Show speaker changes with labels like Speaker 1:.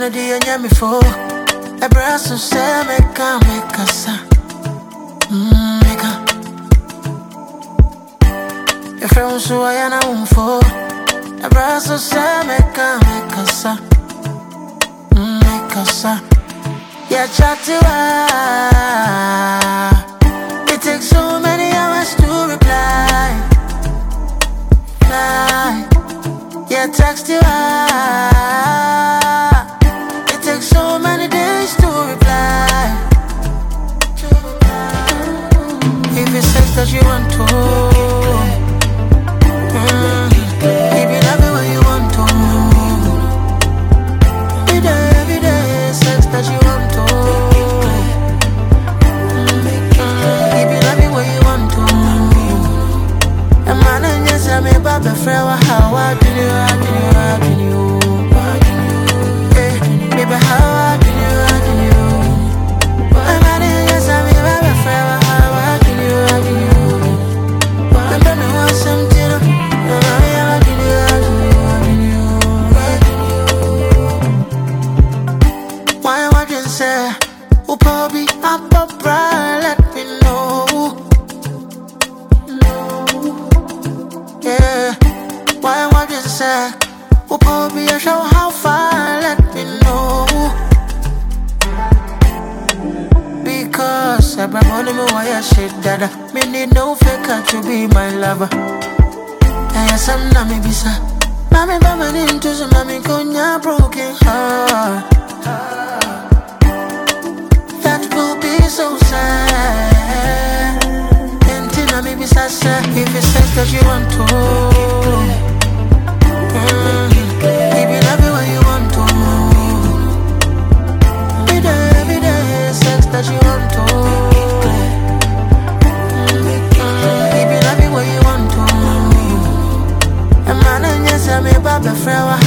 Speaker 1: melody and yami for a brass of say make a sa. Make a your friends who I am for a brass of say make a sa. Make a sa. Yeah, chat to her. It takes so many hours to reply. Yeah, text you it takes so many days to reply. If it's sex that you want to, keep it everywhere you want to. Every day, sex that you want to. Keep it everywhere you want to. A man and yes, I'm a baby friend. How I do you? Baby, how I do you? A man and yes, I'm a baby friend. How I do you? I don't know what's something. How do you? Why would you say, oh, Bobby, I'm a bride, let me know. Yeah. Why would you say, oh, Bobby, I show how far, let me know. Because I brought money, why I shit, dada. Me need no faker to be my lover. I am some nami bisa. Mami, mama, into some mami, konya broken heart. That will be so sad. Intina, maybe sasa. If it's sex that you want to. Keep it everywhere you want to. Every day, sex that you want to. Keep it everywhere you want to. A man and yes, I'm a baby friend.